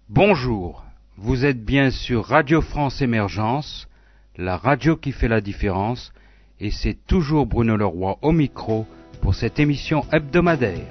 Bonjour, vous êtes bien sur Radio France Émergence, la radio qui fait la différence, et c'est toujours Bruno Leroy au micro pour cette émission hebdomadaire.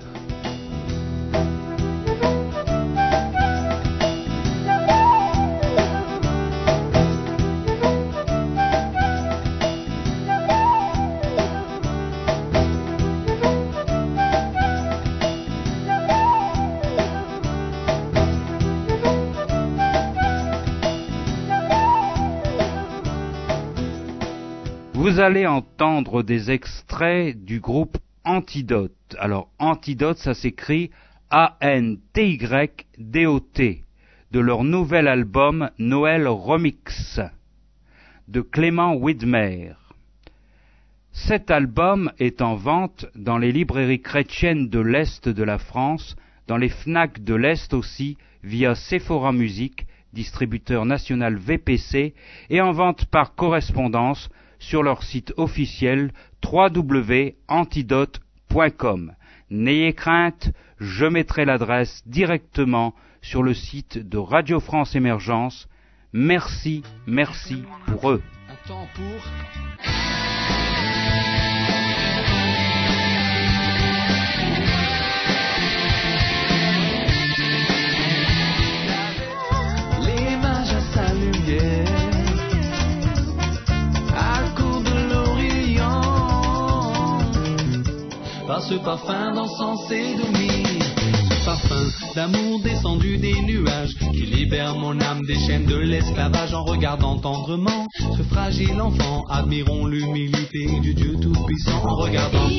Vous allez entendre des extraits du groupe Antidote. Alors, Antidote, ça s'écrit A-N-T-Y-D-O-T, de leur nouvel album Noël Remix, de Clément Widmer. Cet album est en vente dans les librairies chrétiennes de l'Est de la France, dans les FNAC de l'Est aussi, via Sephora Music, distributeur national VPC, et en vente par correspondance sur leur site officiel www.antidote.com. N'ayez crainte, je mettrai l'adresse directement sur le site de Radio France Émergence. Merci pour eux. Un temps pour... Les mages à sa lumière. Par ce parfum d'encens et de myrrhe, ce parfum d'amour descendu des nuages, qui libère mon âme des chaînes de l'esclavage. En regardant tendrement ce fragile enfant, admirons l'humilité du Dieu Tout-Puissant. En regardant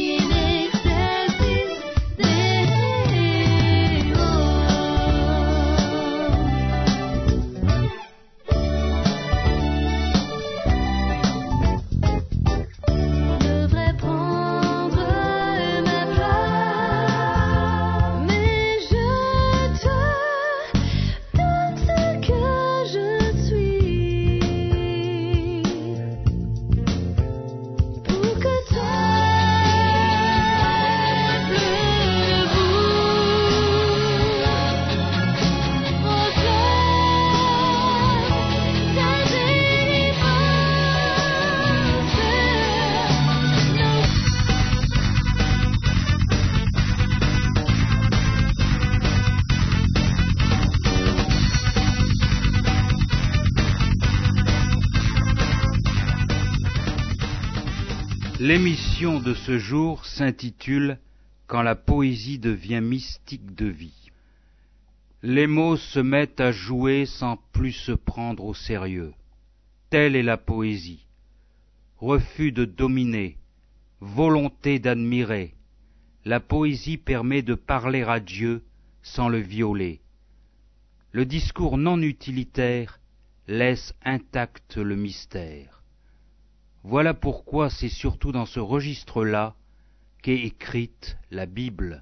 L'émission de ce jour s'intitule « Quand la poésie devient mystique de vie ». Les mots se mettent à jouer sans plus se prendre au sérieux. Telle est la poésie. Refus de dominer, volonté d'admirer. La poésie permet de parler à Dieu sans le violer. Le discours non utilitaire laisse intact le mystère. Voilà pourquoi c'est surtout dans ce registre-là qu'est écrite la Bible.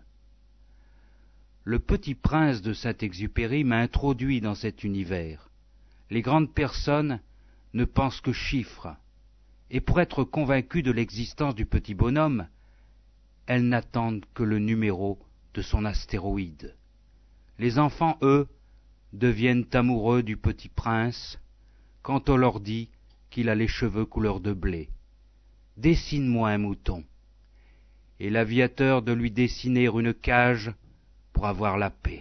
Le Petit Prince de Saint-Exupéry m'a introduit dans cet univers. Les grandes personnes ne pensent que chiffres, et pour être convaincues de l'existence du petit bonhomme, elles n'attendent que le numéro de son astéroïde. Les enfants, eux, deviennent amoureux du Petit Prince quand on leur dit qu'il a les cheveux couleur de blé. « Dessine-moi un mouton. » Et l'aviateur de lui dessiner une cage pour avoir la paix.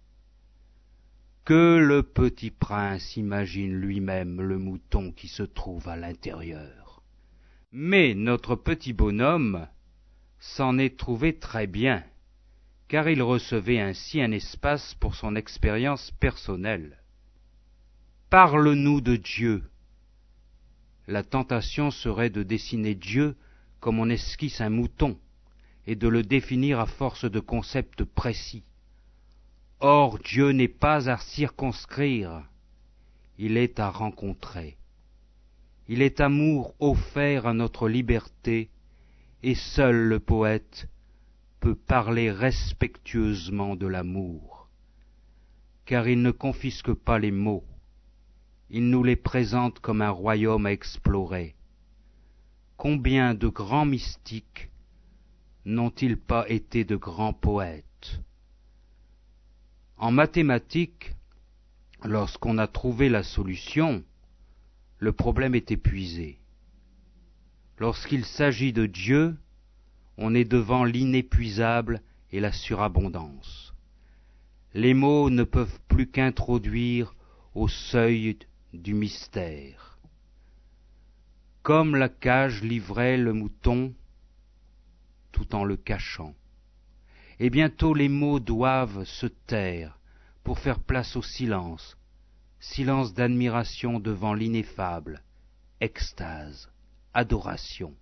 Que le Petit Prince imagine lui-même le mouton qui se trouve à l'intérieur. Mais notre petit bonhomme s'en est trouvé très bien, car il recevait ainsi un espace pour son expérience personnelle. Parle-nous de Dieu. La tentation serait de dessiner Dieu comme on esquisse un mouton, et de le définir à force de concepts précis. Or, Dieu n'est pas à circonscrire, il est à rencontrer. Il est amour offert à notre liberté, et seul le poète peut parler respectueusement de l'amour, car il ne confisque pas les mots. Il nous les présente comme un royaume à explorer. Combien de grands mystiques n'ont-ils pas été de grands poètes? En mathématiques, lorsqu'on a trouvé la solution, le problème est épuisé. Lorsqu'il s'agit de Dieu, on est devant l'inépuisable et la surabondance. Les mots ne peuvent plus qu'introduire au seuil du mystère. Comme la cage livrait le mouton tout en le cachant. Et bientôt les mots doivent se taire pour faire place au silence, silence d'admiration devant l'ineffable, extase, adoration.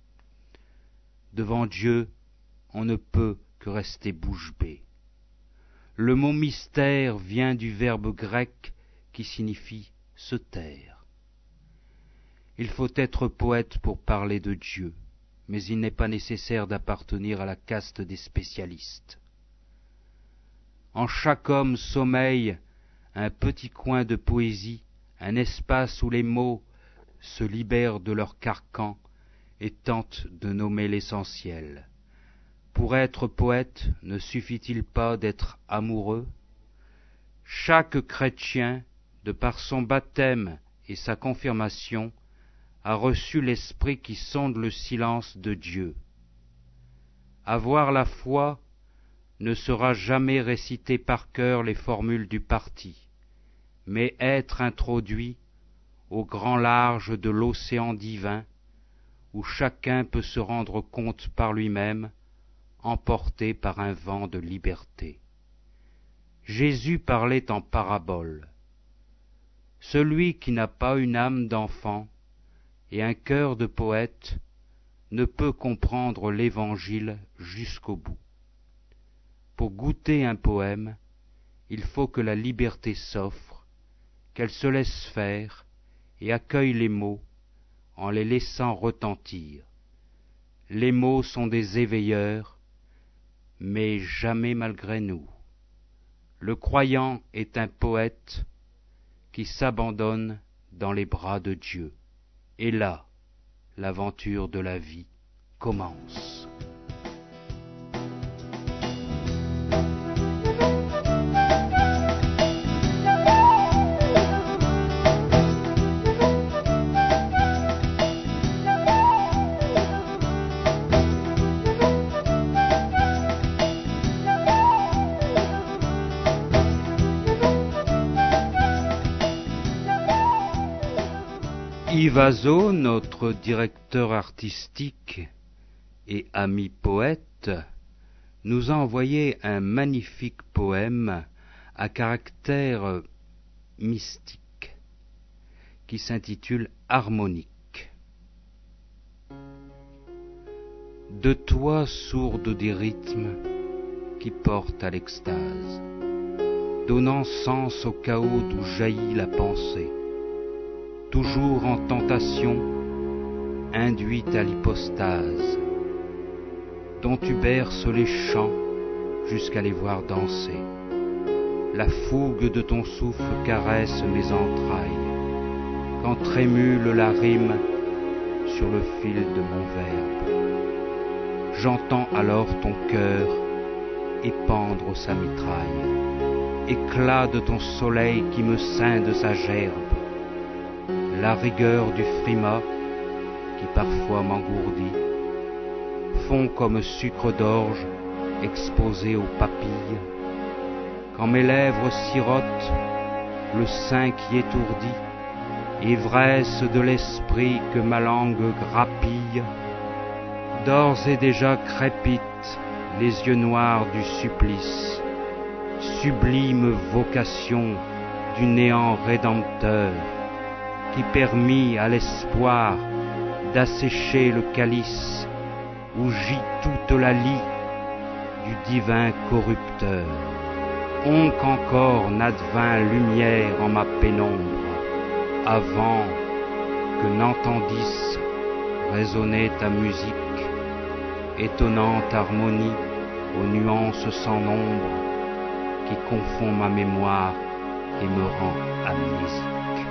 Devant Dieu, on ne peut que rester bouche bée. Le mot mystère vient du verbe grec qui signifie se taire. Il faut être poète pour parler de Dieu, mais il n'est pas nécessaire d'appartenir à la caste des spécialistes. En chaque homme sommeille un petit coin de poésie, un espace où les mots se libèrent de leur carcan et tentent de nommer l'essentiel. Pour être poète, ne suffit-il pas d'être amoureux? Chaque chrétien, de par son baptême et sa confirmation, a reçu l'esprit qui sonde le silence de Dieu. Avoir la foi ne sera jamais réciter par cœur les formules du parti, mais être introduit au grand large de l'océan divin, où chacun peut se rendre compte par lui-même, emporté par un vent de liberté. Jésus parlait en parabole. Celui qui n'a pas une âme d'enfant et un cœur de poète ne peut comprendre l'Évangile jusqu'au bout. Pour goûter un poème, il faut que la liberté s'offre, qu'elle se laisse faire et accueille les mots en les laissant retentir. Les mots sont des éveilleurs, mais jamais malgré nous. Le croyant est un poète qui s'abandonne dans les bras de Dieu. Et là, l'aventure de la vie commence. Yves Azot, notre directeur artistique et ami poète, nous a envoyé un magnifique poème à caractère mystique qui s'intitule Harmonique. De toi sourde des rythmes qui portent à l'extase, donnant sens au chaos d'où jaillit la pensée, toujours en tentation, induite à l'hypostase, dont tu berces les chants jusqu'à les voir danser. La fougue de ton souffle caresse mes entrailles, quand trémule la rime sur le fil de mon verbe. J'entends alors ton cœur épandre sa mitraille, éclat de ton soleil qui me ceint de sa gerbe. La rigueur du frimas, qui parfois m'engourdit, fond comme sucre d'orge exposé aux papilles. Quand mes lèvres sirotent, le sein qui étourdit, ivresse de l'esprit que ma langue grappille, d'ores et déjà crépitent les yeux noirs du supplice, sublime vocation du néant rédempteur, qui permit à l'espoir d'assécher le calice où gît toute la lie du divin corrupteur. On qu'encore n'advint lumière en ma pénombre, avant que n'entendisse résonner ta musique, étonnante harmonie aux nuances sans nombre, qui confond ma mémoire et me rend amnésique.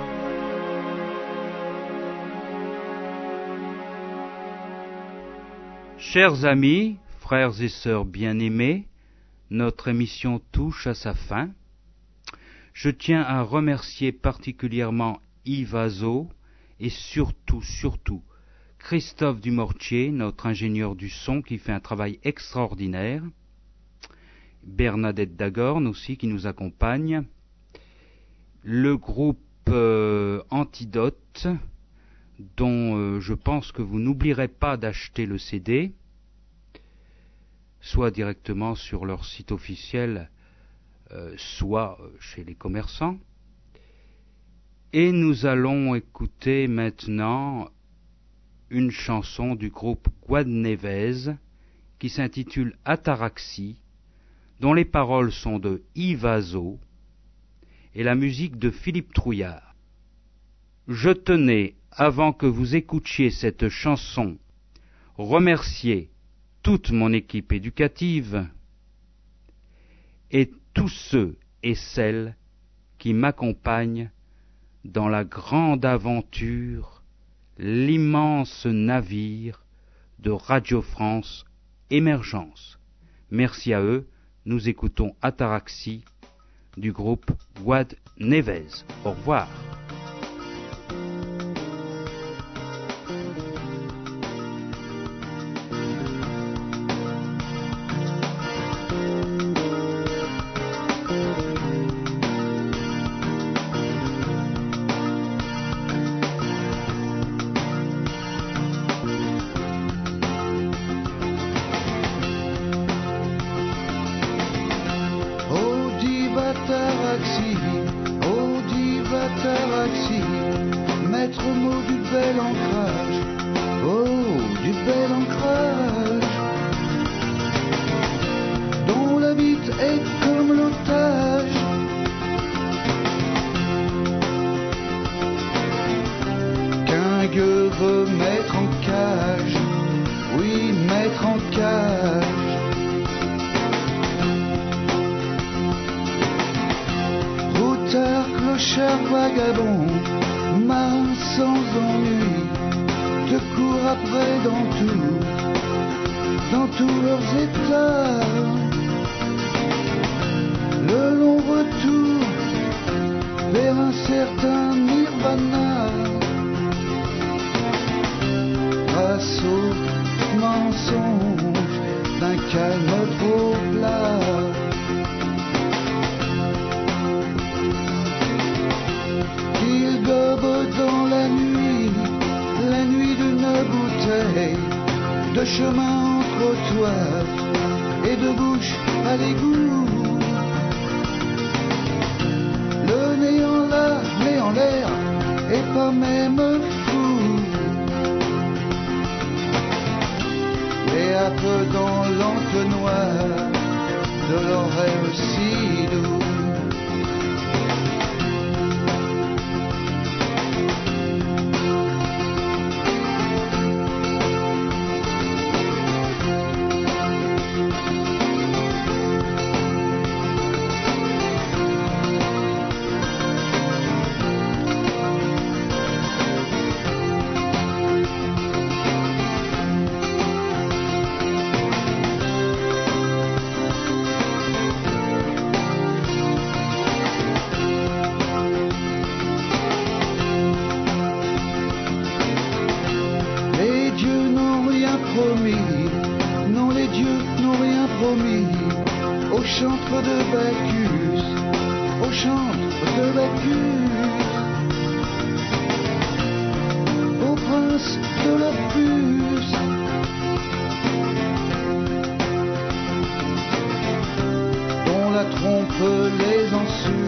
Chers amis, frères et sœurs bien-aimés, notre émission touche à sa fin. Je tiens à remercier particulièrement Yves Azot et surtout Christophe Dumortier, notre ingénieur du son qui fait un travail extraordinaire, Bernadette Dagorn aussi qui nous accompagne, le groupe Antidote, dont je pense que vous n'oublierez pas d'acheter le CD, soit directement sur leur site officiel, soit chez les commerçants. Et nous allons écouter maintenant une chanson du groupe Guadnevez qui s'intitule Ataraxie, dont les paroles sont de Yves Azot et la musique de Philippe Trouillard. Je tenais, avant que vous écoutiez cette chanson, remercier toute mon équipe éducative et tous ceux et celles qui m'accompagnent dans la grande aventure, l'immense navire de Radio France Émergence. Merci à eux, nous écoutons Ataraxie du groupe Guadnevez. Au revoir. Maître mot du bel ancrage, oh du bel ancrage, dont la bite est comme l'otage. Qu'un gueux veut mettre en cage, oui mettre en cage. Routard, clochard, vagabond, marin sans ennui, te courent après dans tous leurs états. Le long retour vers un certain nirvana, grâce au mensonge d'un calme trop plat. Dans la nuit d'une bouteille, de chemin en trottoir et de bouche à l'égout. Le néant là, nez en l'air, et pas même fou, et un peu dans l'entonnoir de leurs rêves si doux. Non, les dieux n'ont rien promis au chantre de Bacchus, au chantre de Bacchus, au prince de l'Opus, dont la trompe les ensuite.